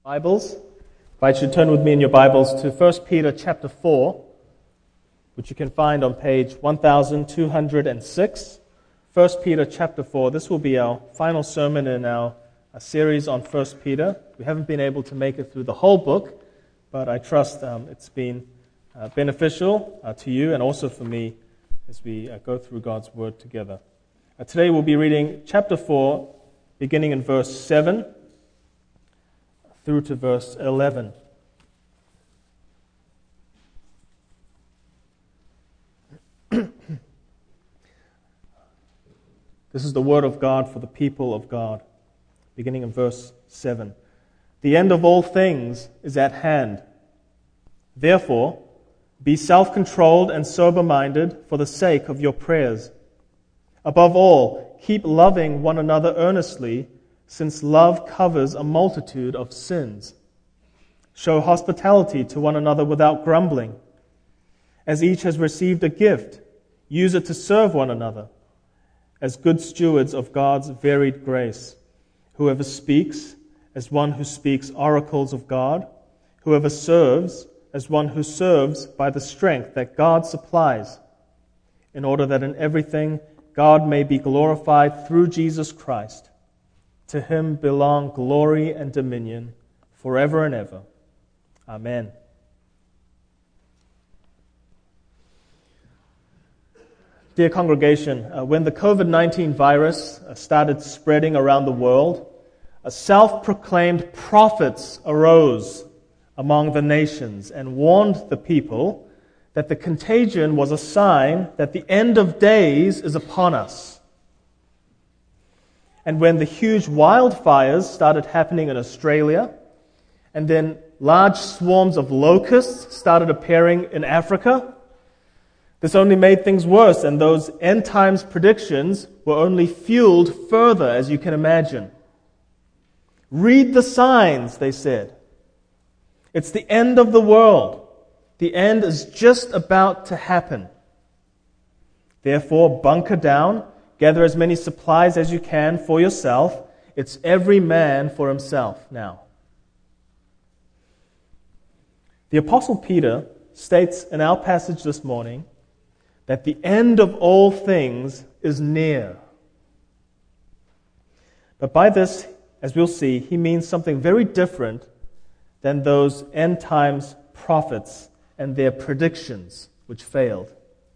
Bibles. I invite you to turn with me in your Bibles to 1 Peter chapter 4, which you can find on page 1206. 1 Peter chapter 4. This will be our final sermon in our series on 1 Peter. We haven't been able to make it through the whole book, but I trust it's been beneficial to you and also for me as we go through God's Word together. Today we'll be reading chapter 4, beginning in verse 7, through to verse 11. This is the word of God for the people of God, beginning in verse 7. The end of all things is at hand. Therefore, be self-controlled and sober-minded for the sake of your prayers. Above all, keep loving one another earnestly, since love covers a multitude of sins. Show hospitality to one another without grumbling. As each has received a gift, use it to serve one another, as good stewards of God's varied grace. Whoever speaks, as one who speaks oracles of God. Whoever serves, as one who serves by the strength that God supplies, in order that in everything God may be glorified through Jesus Christ. To him belong glory and dominion forever and ever. Amen. Dear congregation, when the COVID-19 virus started spreading around the world, self-proclaimed prophets arose among the nations and warned the people that the contagion was a sign that the end of days is upon us. And when the huge wildfires started happening in Australia, and then large swarms of locusts started appearing in Africa, this only made things worse, and those end times predictions were only fueled further, as you can imagine. Read the signs, they said. It's the end of the world. The end is just about to happen. Therefore, bunker down. Gather as many supplies as you can for yourself. It's every man for himself now. The Apostle Peter states in our passage this morning that the end of all things is near. But by this, as we'll see, he means something very different than those end times prophets and their predictions which failed.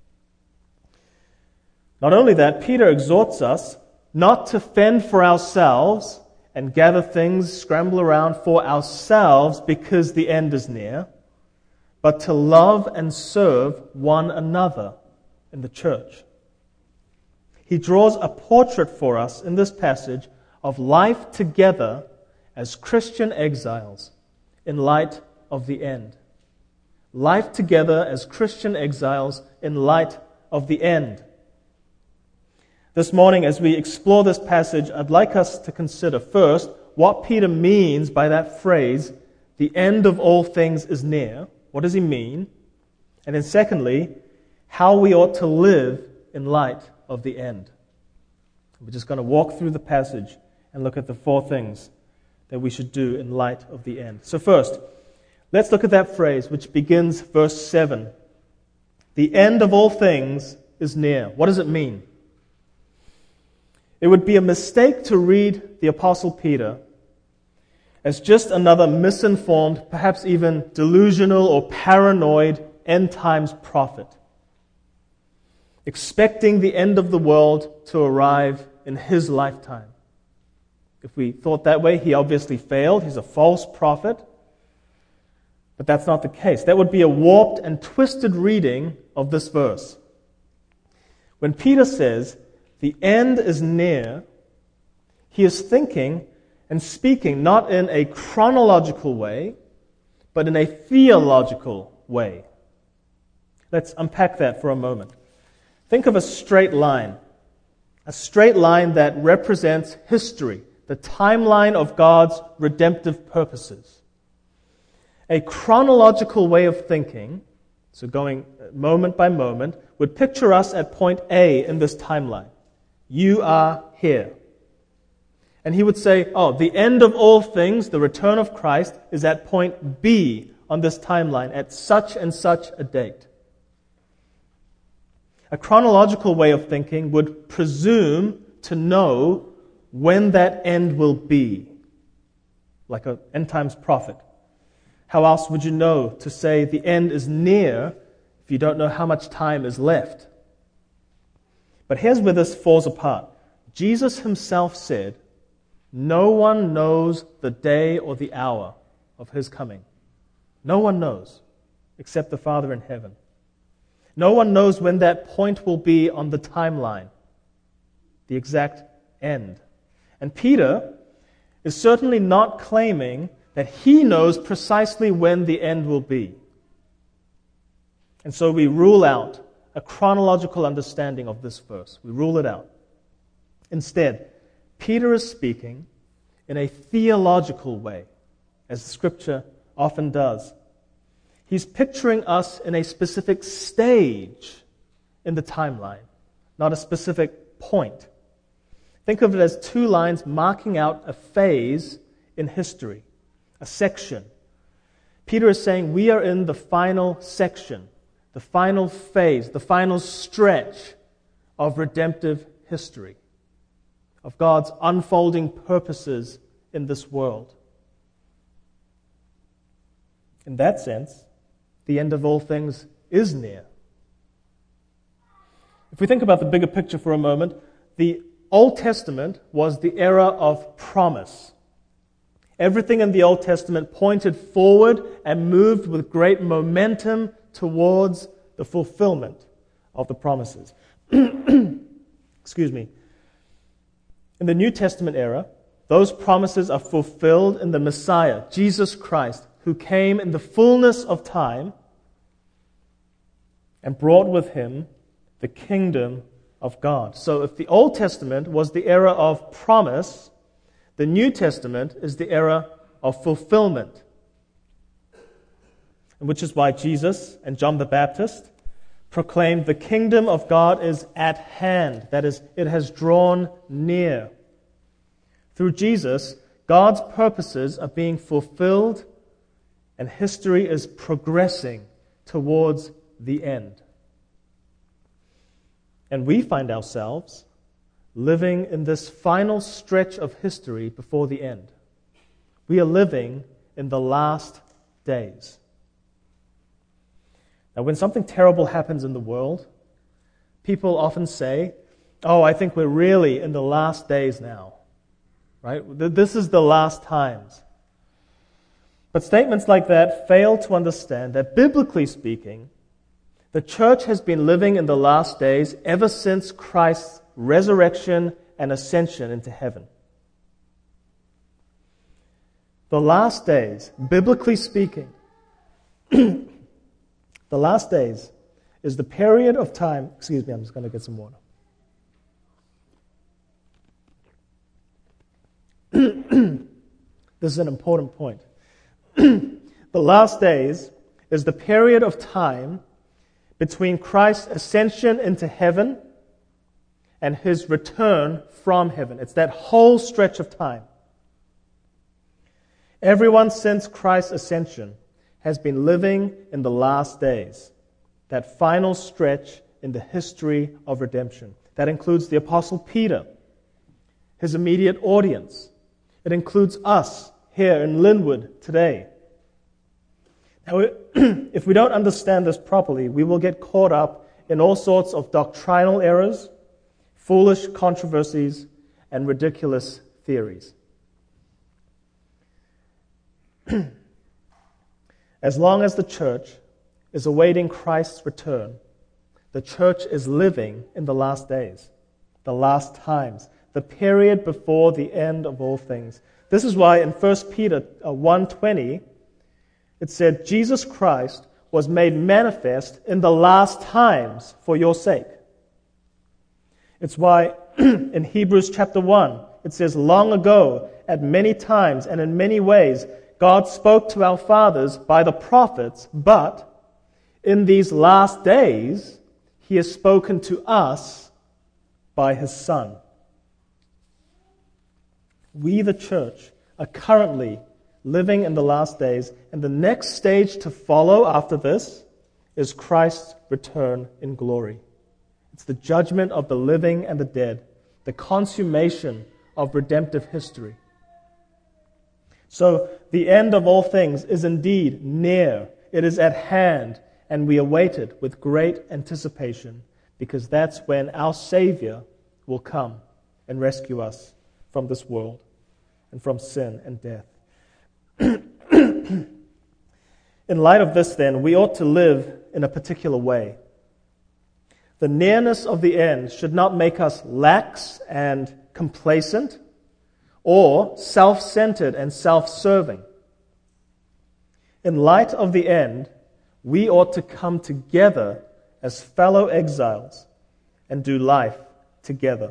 Not only that, Peter exhorts us not to fend for ourselves and gather things, scramble around for ourselves because the end is near, but to love and serve one another in the church. He draws a portrait for us in this passage of life together as Christian exiles in light of the end. Life together as Christian exiles in light of the end. This morning, as we explore this passage, I'd like us to consider first what Peter means by that phrase, the end of all things is near. What does he mean? And then secondly, how we ought to live in light of the end. We're just going to walk through the passage and look at the four things that we should do in light of the end. So first, let's look at that phrase which begins verse 7. The end of all things is near. What does it mean? It would be a mistake to read the Apostle Peter as just another misinformed, perhaps even delusional or paranoid end times prophet, expecting the end of the world to arrive in his lifetime. If we thought that way, he obviously failed. He's a false prophet. But that's not the case. That would be a warped and twisted reading of this verse. When Peter says, the end is near, he is thinking and speaking not in a chronological way, but in a theological way. Let's unpack that for a moment. Think of a straight line that represents history, the timeline of God's redemptive purposes. A chronological way of thinking, so going moment by moment, would picture us at point A in this timeline. You are here. And he would say, the end of all things, the return of Christ, is at point B on this timeline at such and such a date. A chronological way of thinking would presume to know when that end will be, like an end times prophet. How else would you know to say the end is near if you don't know how much time is left? But here's where this falls apart. Jesus himself said, no one knows the day or the hour of his coming. No one knows except the Father in heaven. No one knows when that point will be on the timeline, the exact end. And Peter is certainly not claiming that he knows precisely when the end will be. And so we rule out a chronological understanding of this verse. We rule it out. Instead, Peter is speaking in a theological way, as the Scripture often does. He's picturing us in a specific stage in the timeline, not a specific point. Think of it as two lines marking out a phase in history, a section. Peter is saying we are in the final section, the final phase, the final stretch of redemptive history, of God's unfolding purposes in this world. In that sense, the end of all things is near. If we think about the bigger picture for a moment, the Old Testament was the era of promise. Everything in the Old Testament pointed forward and moved with great momentum towards the fulfillment of the promises. Excuse me. In the New Testament era, those promises are fulfilled in the Messiah, Jesus Christ, who came in the fullness of time and brought with him the kingdom of God. So if the Old Testament was the era of promise, the New Testament is the era of fulfillment. And which is why Jesus and John the Baptist proclaimed the kingdom of God is at hand. That is, it has drawn near. Through Jesus, God's purposes are being fulfilled and history is progressing towards the end. And we find ourselves living in this final stretch of history before the end. We are living in the last days. Now, when something terrible happens in the world, people often say, I think we're really in the last days now. Right? This is the last times. But statements like that fail to understand that, biblically speaking, the church has been living in the last days ever since Christ's resurrection and ascension into heaven. The last days, biblically speaking, the last days is the period of time. Excuse me, I'm just going to get some water. This is an important point. The last days is the period of time between Christ's ascension into heaven and his return from heaven. It's that whole stretch of time. Everyone since Christ's ascension has been living in the last days, that final stretch in the history of redemption. That includes the Apostle Peter, his immediate audience. It includes us here in Linwood today. Now, if we don't understand this properly, we will get caught up in all sorts of doctrinal errors, foolish controversies, and ridiculous theories. As long as the church is awaiting Christ's return, the church is living in the last days, the last times, the period before the end of all things. This is why in 1 Peter 1:20, it said, Jesus Christ was made manifest in the last times for your sake. It's why in Hebrews chapter 1, it says, long ago, at many times and in many ways, God spoke to our fathers by the prophets, but in these last days, he has spoken to us by his Son. we, the church, are currently living in the last days, and the next stage to follow after this is Christ's return in glory. It's the judgment of the living and the dead, the consummation of redemptive history. So the end of all things is indeed near. It is at hand, and we await it with great anticipation, because that's when our Savior will come and rescue us from this world and from sin and death. In light of this, then, we ought to live in a particular way. The nearness of the end should not make us lax and complacent or self-centered and self-serving. In light of the end, we ought to come together as fellow exiles and do life together.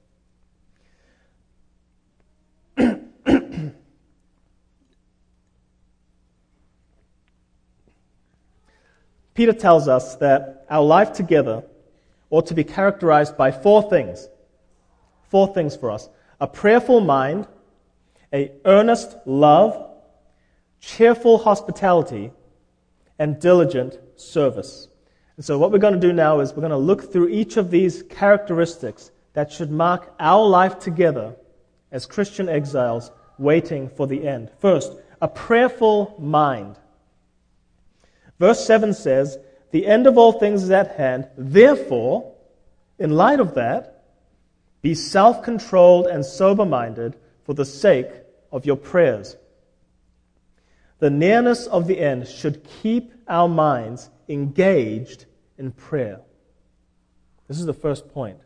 Peter tells us that our life together ought to be characterized by four things. Four things for us: a prayerful mind, a earnest love, cheerful hospitality, and diligent service. And so what we're going to do now is we're going to look through each of these characteristics that should mark our life together as Christian exiles waiting for the end. First, a prayerful mind. Verse 7 says, "The end of all things is at hand. Therefore, in light of that, be self-controlled and sober-minded for the sake of your prayers." The nearness of the end should keep our minds engaged in prayer. This is the first point.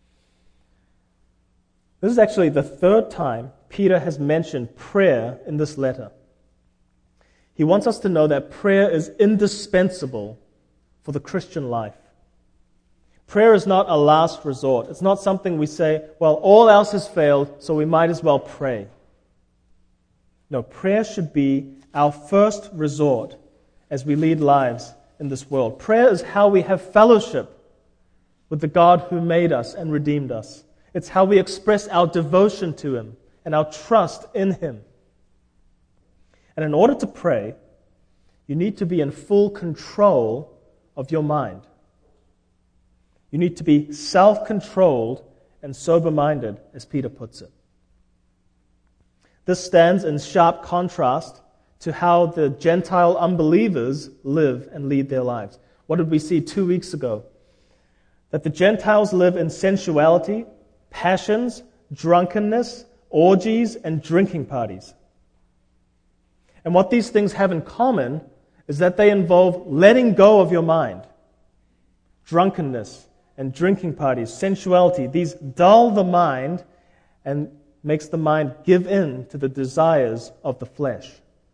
This is actually the third time Peter has mentioned prayer in this letter. He wants us to know that prayer is indispensable for the Christian life. Prayer is not a last resort. It's not something we say, well, all else has failed, so we might as well pray. No, prayer should be our first resort as we lead lives in this world. Prayer is how we have fellowship with the God who made us and redeemed us. It's how we express our devotion to Him and our trust in Him. And in order to pray, you need to be in full control of your mind. You need to be self-controlled and sober-minded, as Peter puts it. This stands in sharp contrast to how the Gentile unbelievers live and lead their lives. What did we see 2 weeks ago? That the Gentiles live in sensuality, passions, drunkenness, orgies, and drinking parties. And what these things have in common is that they involve letting go of your mind. Drunkenness and drinking parties, sensuality, these dull the mind and makes the mind give in to the desires of the flesh.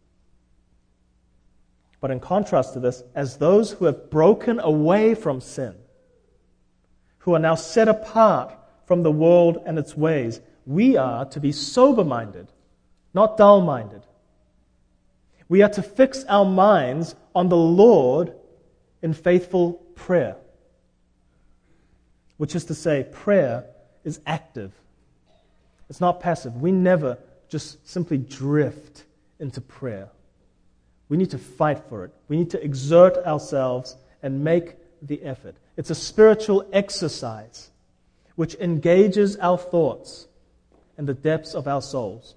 But in contrast to this, as those who have broken away from sin, who are now set apart from the world and its ways, we are to be sober-minded, not dull-minded. We are to fix our minds on the Lord in faithful prayer. Which is to say, prayer is active. It's not passive. We never just simply drift into prayer. We need to fight for it. We need to exert ourselves and make the effort. It's a spiritual exercise which engages our thoughts and the depths of our souls.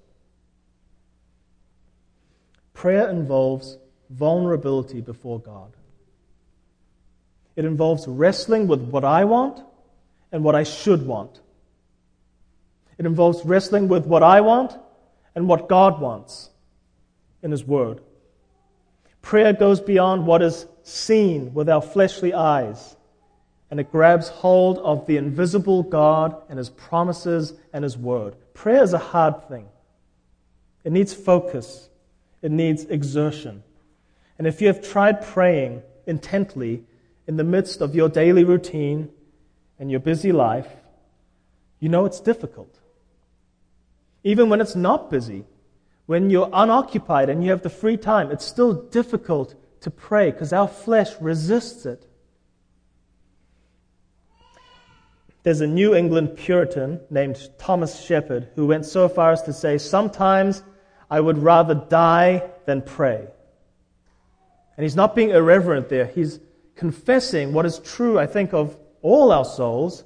Prayer involves vulnerability before God. It involves wrestling with what I want and what I should want. It involves wrestling with what I want and what God wants in His Word. Prayer goes beyond what is seen with our fleshly eyes, and it grabs hold of the invisible God and His promises and His Word. Prayer is a hard thing. It needs focus. It needs exertion. And if you have tried praying intently in the midst of your daily routine and your busy life, you know it's difficult. Even when it's not busy, when you're unoccupied and you have the free time, it's still difficult to pray because our flesh resists it. There's a New England Puritan named Thomas Shepard who went so far as to say, "Sometimes I would rather die than pray." And he's not being irreverent there. He's confessing what is true, I think, of all our souls.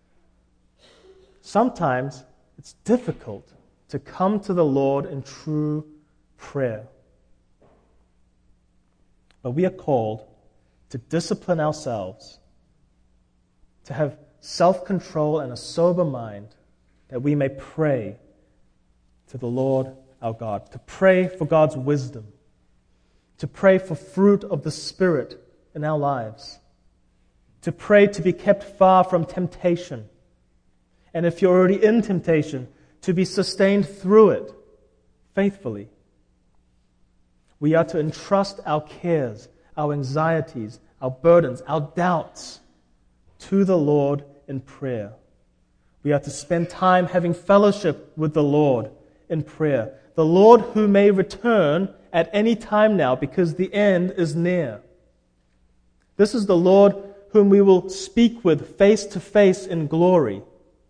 Sometimes it's difficult to come to the Lord in true prayer. But we are called to discipline ourselves, to have self-control and a sober mind, that we may pray to the Lord our God, to pray for God's wisdom, to pray for fruit of the Spirit in our lives, to pray to be kept far from temptation, and if you're already in temptation, to be sustained through it faithfully. We are to entrust our cares, our anxieties, our burdens, our doubts to the Lord in prayer. We are to spend time having fellowship with the Lord in prayer. The Lord who may return at any time now because the end is near. This is the Lord whom we will speak with face to face in glory.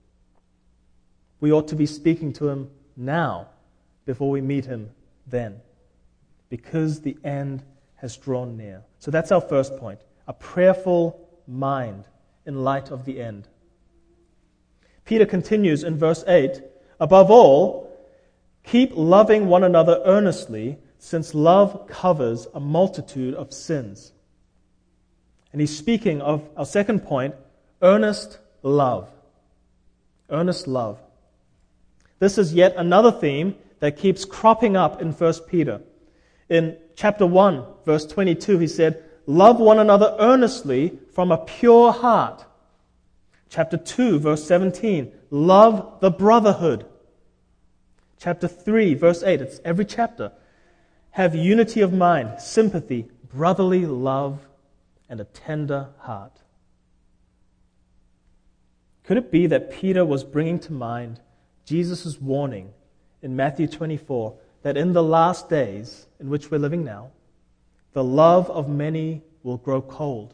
We ought to be speaking to Him now before we meet Him then, because the end has drawn near. So that's our first point, a prayerful mind in light of the end. Peter continues in verse 8, "Above all, keep loving one another earnestly, since love covers a multitude of sins." And he's speaking of our second point, earnest love. Earnest love. This is yet another theme that keeps cropping up in 1 Peter. In chapter 1, verse 22, he said, "Love one another earnestly from a pure heart." Chapter 2, verse 17, "Love the brotherhood." Chapter 3, verse 8, it's every chapter. "Have unity of mind, sympathy, brotherly love, and a tender heart." Could it be that Peter was bringing to mind Jesus' warning in Matthew 24 that in the last days in which we're living now, the love of many will grow cold?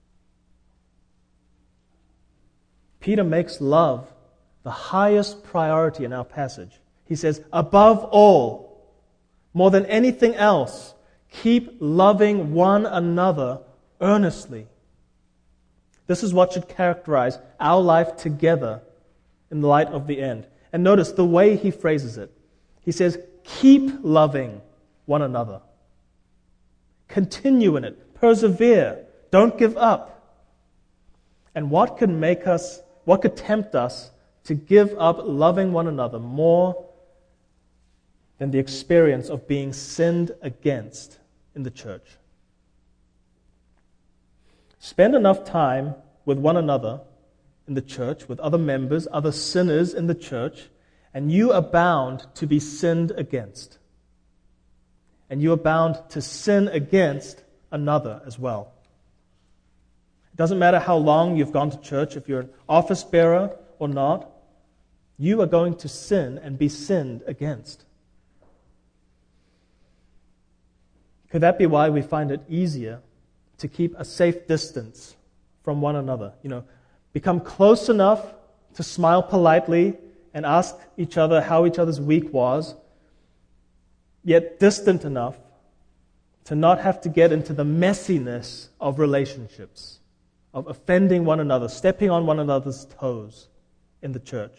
Peter makes love the highest priority in our passage. He says, above all, more than anything else, keep loving one another earnestly. This is what should characterize our life together in the light of the end. And notice the way he phrases it. He says, keep loving one another. Continue in it. Persevere. Don't give up. And what could tempt us to give up loving one another more than the experience of being sinned against in the church? Spend enough time with one another in the church, with other members, other sinners in the church, and you are bound to be sinned against. And you are bound to sin against another as well. It doesn't matter how long you've gone to church, if you're an office bearer or not, you are going to sin and be sinned against. Could that be why we find it easier to keep a safe distance from one another? Become close enough to smile politely and ask each other how each other's week was, yet distant enough to not have to get into the messiness of relationships, of offending one another, stepping on one another's toes in the church.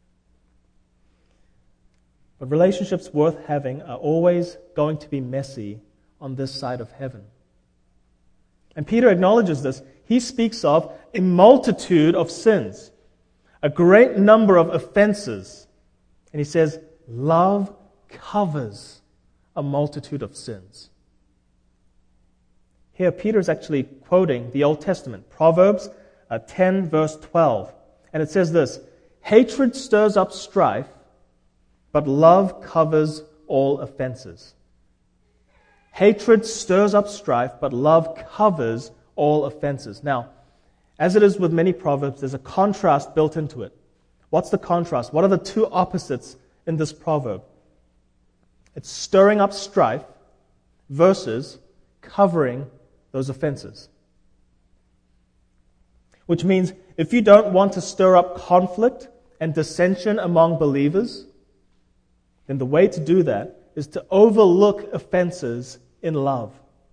But relationships worth having are always going to be messy on this side of heaven. And Peter acknowledges this. He speaks of a multitude of sins, a great number of offenses. And he says, love covers a multitude of sins. Here, Peter is actually quoting the Old Testament, Proverbs 10, verse 12. And it says this, hatred stirs up strife, but love covers all offenses. Hatred stirs up strife, but love covers all offenses. Now, as it is with many proverbs, there's a contrast built into it. What's the contrast? What are the two opposites in this proverb? It's stirring up strife versus covering those offenses. Which means if you don't want to stir up conflict and dissension among believers, then the way to do that is to overlook offenses in love.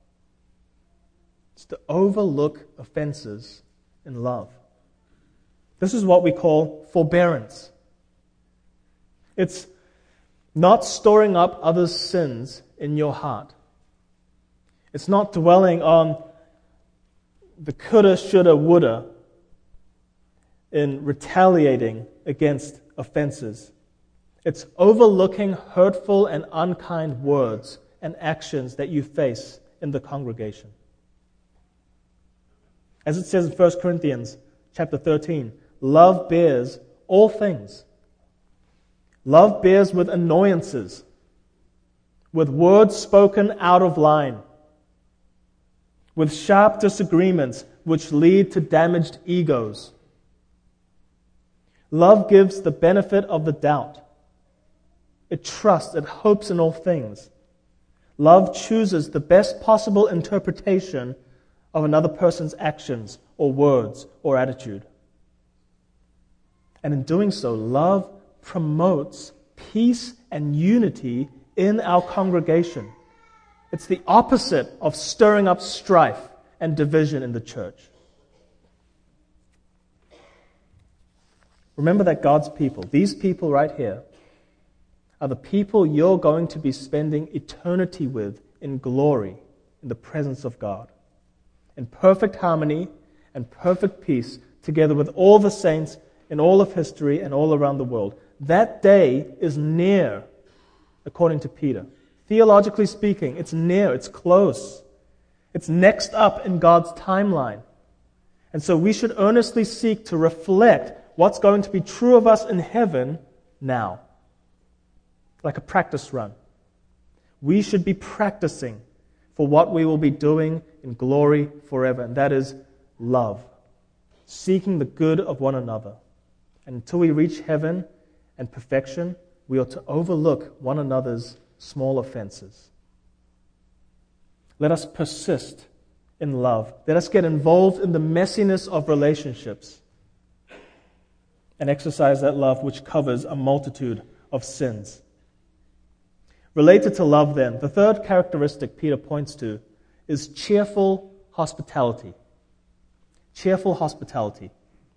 It's to overlook offenses in love. This is what we call forbearance. It's not storing up others' sins in your heart. It's not dwelling on the coulda, shoulda, woulda in retaliating against offenses. It's overlooking hurtful and unkind words and actions that you face in the congregation. As it says in 1 Corinthians chapter 13, love bears all things. Love bears with annoyances, with words spoken out of line, with sharp disagreements which lead to damaged egos. Love gives the benefit of the doubt. It trusts, it hopes in all things. Love chooses the best possible interpretation of another person's actions or words or attitude. And in doing so, love promotes peace and unity in our congregation. It's the opposite of stirring up strife and division in the church. Remember that God's people, these people right here, are the people you're going to be spending eternity with in glory in the presence of God, in perfect harmony and perfect peace, together with all the saints in all of history and all around the world. That day is near, according to Peter. Theologically speaking, it's near, it's close. It's next up in God's timeline. And so we should earnestly seek to reflect what's going to be true of us in heaven now. Like a practice run. We should be practicing for what we will be doing in glory forever, and that is love. Seeking the good of one another. And until we reach heaven and perfection, we ought to overlook one another's small offenses. Let us persist in love. Let us get involved in the messiness of relationships and exercise that love which covers a multitude of sins. Related to love, then, the third characteristic Peter points to is cheerful hospitality. Cheerful hospitality.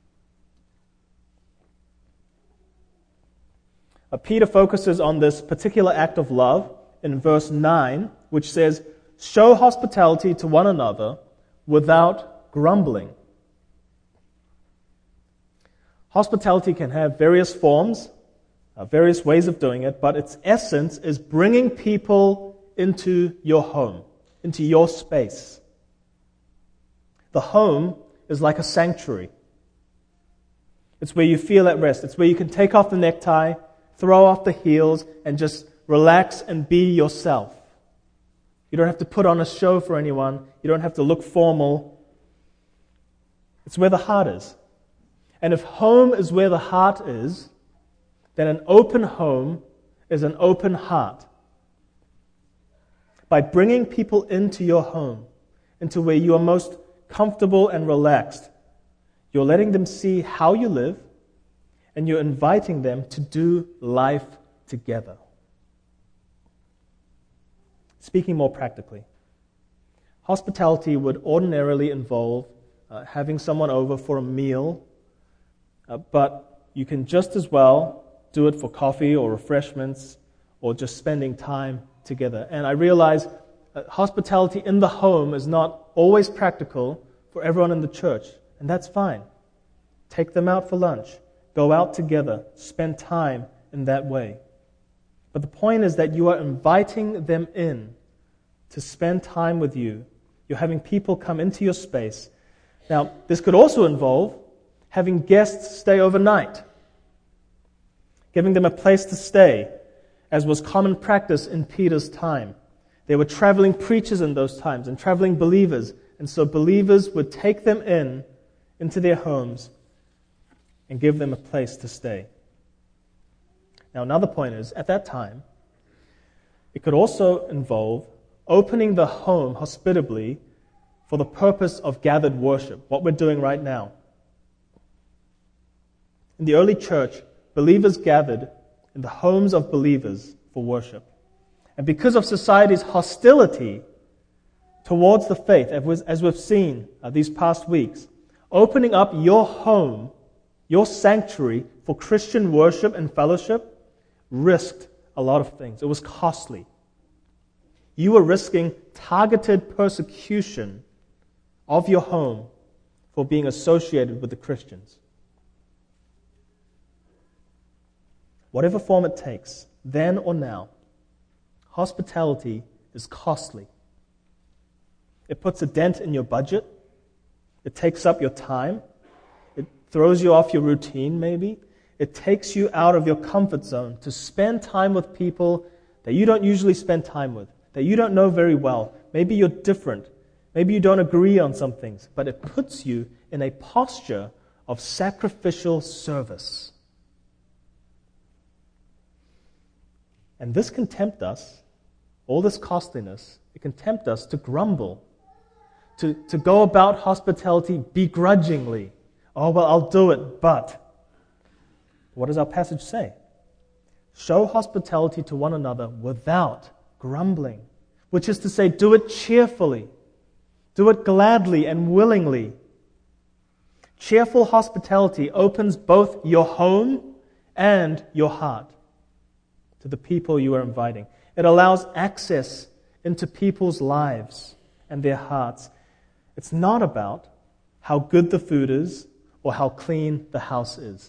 Peter focuses on this particular act of love in verse 9, which says, "Show hospitality to one another without grumbling." Hospitality can have various forms, various ways of doing it, but its essence is bringing people into your home, into your space. The home is like a sanctuary. It's where you feel at rest. It's where you can take off the necktie, throw off the heels, and just relax and be yourself. You don't have to put on a show for anyone. You don't have to look formal. It's where the heart is. And if home is where the heart is, then an open home is an open heart. By bringing people into your home, into where you are most comfortable and relaxed, you're letting them see how you live, and you're inviting them to do life together. Speaking more practically, hospitality would ordinarily involve having someone over for a meal, but you can just as well do it for coffee or refreshments or just spending time together. And I realize hospitality in the home is not always practical for everyone in the church, and that's fine. Take them out for lunch. Go out together. Spend time in that way. But the point is that you are inviting them in to spend time with you. You're having people come into your space. Now, this could also involve having guests stay overnight, giving them a place to stay, as was common practice in Peter's time. There were traveling preachers in those times and traveling believers, and so believers would take them into their homes and give them a place to stay. Now, another point is, at that time, it could also involve opening the home hospitably for the purpose of gathered worship, what we're doing right now. In the early church, believers gathered in the homes of believers for worship. And because of society's hostility towards the faith, as we've seen these past weeks, opening up your home, your sanctuary for Christian worship and fellowship risked a lot of things. It was costly. You were risking targeted persecution of your home for being associated with the Christians. Whatever form it takes, then or now, hospitality is costly. It puts a dent in your budget. It takes up your time. It throws you off your routine, maybe. It takes you out of your comfort zone to spend time with people that you don't usually spend time with, that you don't know very well. Maybe you're different. Maybe you don't agree on some things, but it puts you in a posture of sacrificial service. And this can tempt us, all this costliness, it can tempt us to grumble, to go about hospitality begrudgingly. Oh, well, I'll do it, but. What does our passage say? Show hospitality to one another without grumbling, which is to say, do it cheerfully. Do it gladly and willingly. Cheerful hospitality opens both your home and your heart to the people you are inviting. It allows access into people's lives and their hearts. It's not about how good the food is or how clean the house is.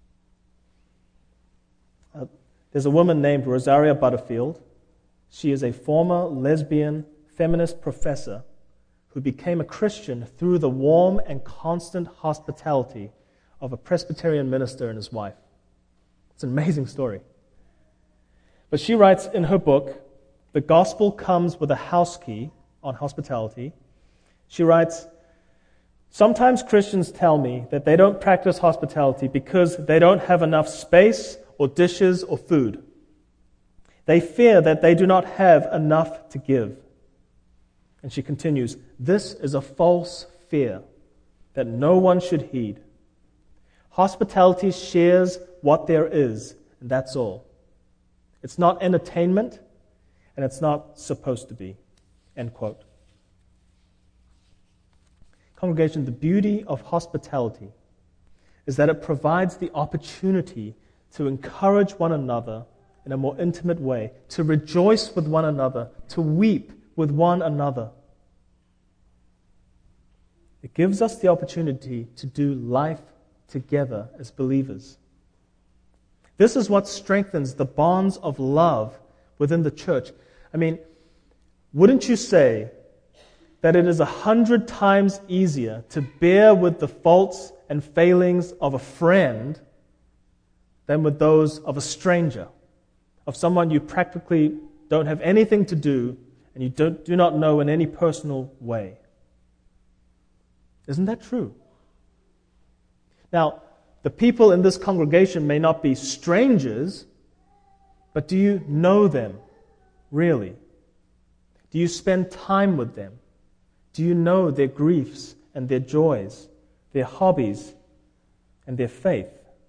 There's a woman named Rosaria Butterfield. She is a former lesbian feminist professor who became a Christian through the warm and constant hospitality of a Presbyterian minister and his wife. It's an amazing story. But she writes in her book, The Gospel Comes with a House Key on Hospitality. She writes, sometimes Christians tell me that they don't practice hospitality because they don't have enough space or dishes or food. They fear that they do not have enough to give. And she continues, this is a false fear that no one should heed. Hospitality shares what there is, and that's all. It's not entertainment, and it's not supposed to be. End quote. Congregation, the beauty of hospitality is that it provides the opportunity to encourage one another in a more intimate way, to rejoice with one another, to weep with one another. It gives us the opportunity to do life together as believers. This is what strengthens the bonds of love within the church. I mean, wouldn't you say that it is 100 times easier to bear with the faults and failings of a friend than with those of a stranger, of someone you practically don't have anything to do and you do not know in any personal way? Isn't that true? Now, the people in this congregation may not be strangers, but do you know them, really? Do you spend time with them? Do you know their griefs and their joys, their hobbies and their faith?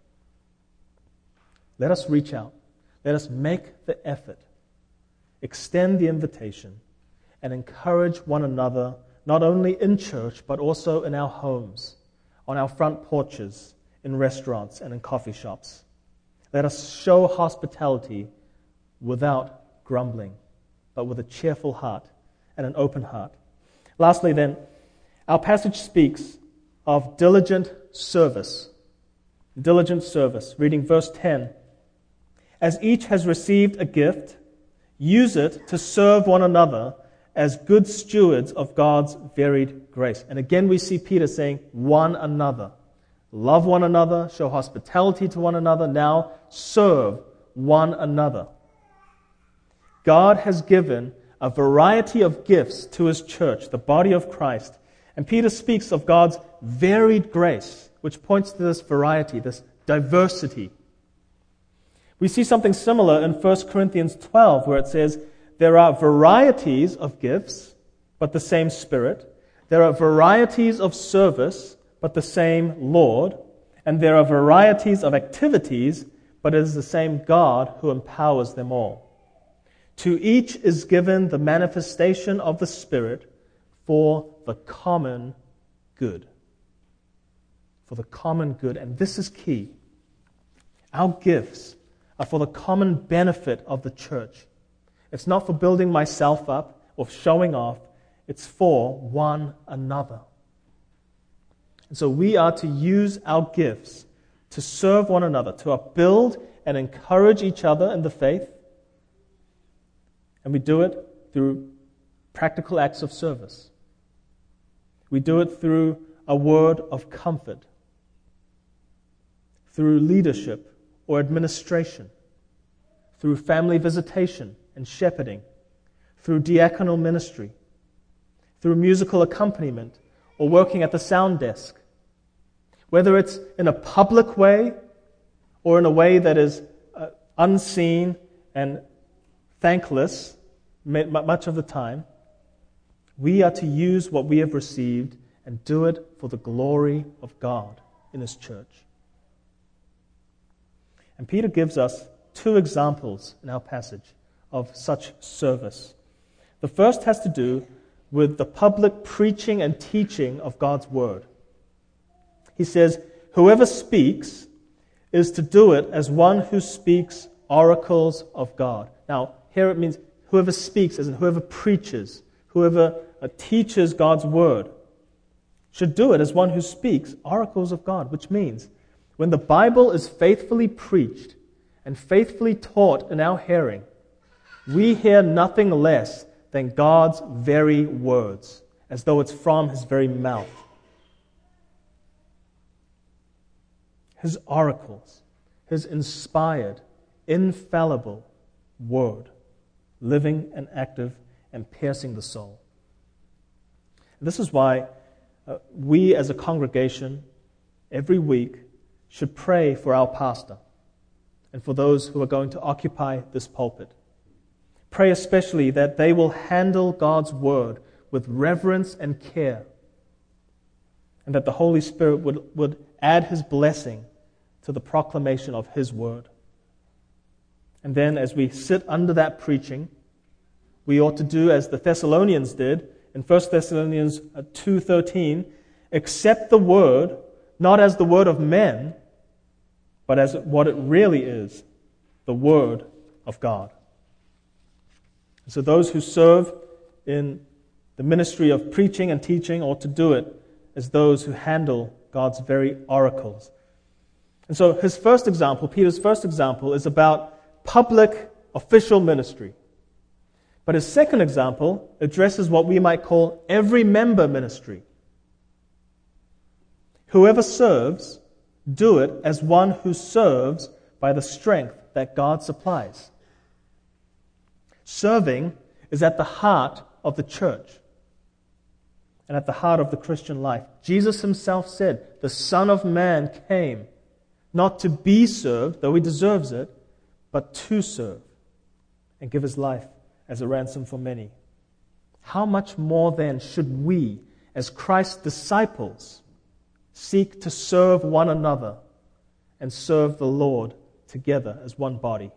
Let us reach out. Let us make the effort, extend the invitation, and encourage one another, not only in church, but also in our homes, on our front porches, in restaurants and in coffee shops. Let us show hospitality without grumbling, but with a cheerful heart and an open heart. Lastly then, our passage speaks of diligent service. Diligent service. Reading verse 10. As each has received a gift, use it to serve one another as good stewards of God's varied grace. And again we see Peter saying, one another. Love one another, show hospitality to one another, now serve one another. God has given a variety of gifts to His church, the body of Christ. And Peter speaks of God's varied grace, which points to this variety, this diversity. We see something similar in 1 Corinthians 12, where it says, there are varieties of gifts, but the same Spirit. There are varieties of service, but the same Lord. and there are varieties of activities, but it is the same God who empowers them all. To each is given the manifestation of the Spirit for the common good. For the common good. And this is key. Our gifts are for the common benefit of the church. It's not for building myself up or showing off. It's for one another. And so we are to use our gifts to serve one another, to upbuild and encourage each other in the faith. And we do it through practical acts of service. We do it through a word of comfort, through leadership or administration, through family visitation and shepherding, through diaconal ministry, through musical accompaniment, or working at the sound desk. Whether it's in a public way or in a way that is unseen and thankless much of the time, we are to use what we have received and do it for the glory of God in His church. And Peter gives us two examples in our passage of such service. The first has to do with the public preaching and teaching of God's Word. He says, whoever speaks is to do it as one who speaks oracles of God. Now, here it means whoever speaks, as in whoever preaches, whoever teaches God's Word, should do it as one who speaks oracles of God, which means when the Bible is faithfully preached and faithfully taught in our hearing, we hear nothing less than God's very words, as though it's from His very mouth. His oracles, His inspired, infallible Word, living and active and piercing the soul. This is why we as a congregation every week should pray for our pastor and for those who are going to occupy this pulpit. Pray especially that they will handle God's Word with reverence and care, and that the Holy Spirit would add His blessing to the proclamation of His Word. And then as we sit under that preaching, we ought to do as the Thessalonians did in 1 Thessalonians 2:13, accept the Word not as the word of men, but as what it really is, the Word of God. So those who serve in the ministry of preaching and teaching ought to do it as those who handle God's very oracles. And so his first example, Peter's first example, is about public official ministry. But his second example addresses what we might call every member ministry. Whoever serves, do it as one who serves by the strength that God supplies. Serving is at the heart of the church and at the heart of the Christian life. Jesus Himself said, the Son of Man came not to be served, though He deserves it, but to serve and give His life as a ransom for many. How much more then should we, as Christ's disciples, seek to serve one another and serve the Lord together as one body?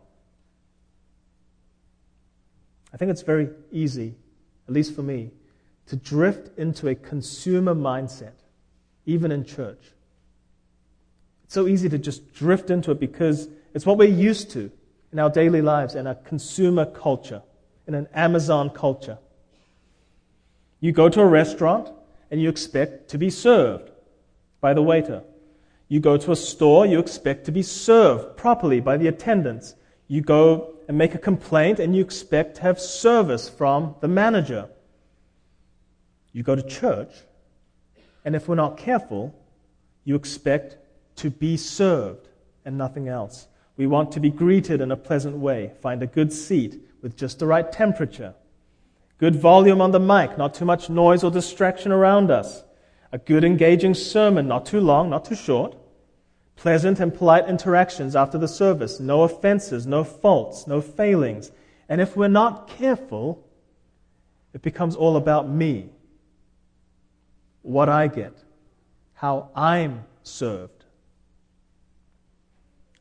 I think it's very easy, at least for me, to drift into a consumer mindset, even in church. It's so easy to just drift into it because it's what we're used to in our daily lives, in a consumer culture, in an Amazon culture. You go to a restaurant and you expect to be served by the waiter. You go to a store, you expect to be served properly by the attendants. You go and make a complaint and you expect to have service from the manager. You go to church, and if we're not careful, you expect to be served and nothing else. We want to be greeted in a pleasant way, find a good seat with just the right temperature, good volume on the mic, not too much noise or distraction around us, a good engaging sermon, not too long, not too short, pleasant and polite interactions after the service, no offenses, no faults, no failings. And if we're not careful, it becomes all about me, what I get, how I'm served.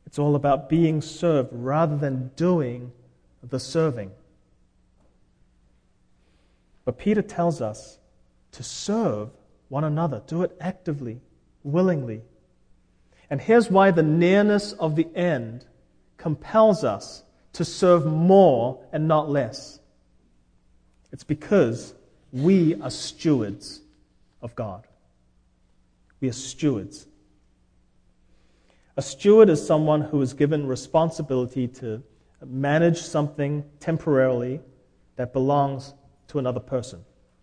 It's all about being served rather than doing the serving. But Peter tells us to serve one another. Do it actively, willingly. And here's why the nearness of the end compels us to serve more and not less. It's because we are stewards of God. We are stewards. A steward is someone who is given responsibility to manage something temporarily that belongs to another person.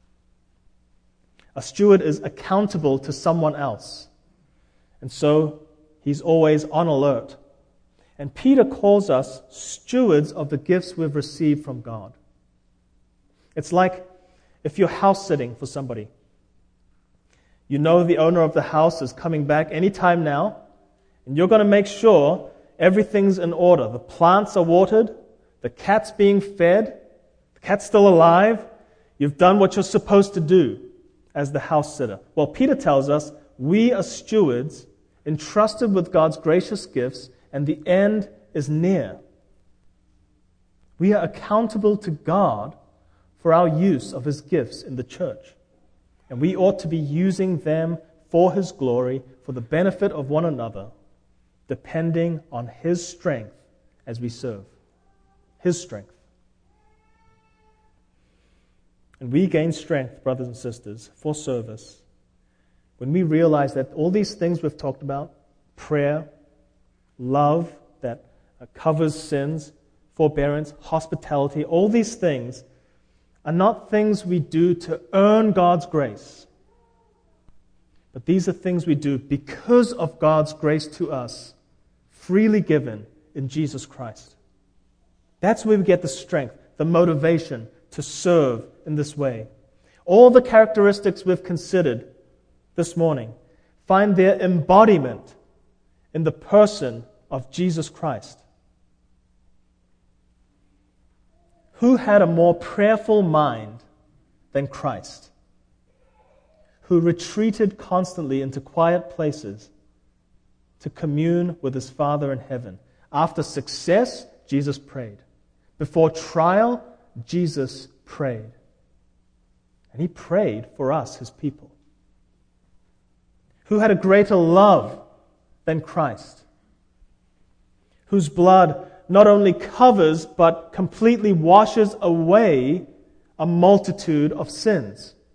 A steward is accountable to someone else. And so he's always on alert. And Peter calls us stewards of the gifts we've received from God. It's like if you're house sitting for somebody. You know the owner of the house is coming back anytime now, and you're going to make sure everything's in order. The plants are watered, the cat's being fed, the cat's still alive. You've done what you're supposed to do as the house sitter. Well, Peter tells us we are stewards entrusted with God's gracious gifts, and the end is near. We are accountable to God for our use of His gifts in the church. And we ought to be using them for His glory, for the benefit of one another, depending on His strength as we serve. His strength. And we gain strength, brothers and sisters, for service when we realize that all these things we've talked about, prayer, love that covers sins, forbearance, hospitality, all these things are not things we do to earn God's grace. But these are things we do because of God's grace to us, freely given in Jesus Christ. That's where we get the strength, the motivation to serve in this way. All the characteristics we've considered this morning find their embodiment in the person of Jesus Christ. Who had a more prayerful mind than Christ? Who retreated constantly into quiet places to commune with His Father in heaven. After success, Jesus prayed. Before trial, Jesus prayed. And He prayed for us, His people. Who had a greater love than Christ? Whose blood not only covers but completely washes away a multitude of sins.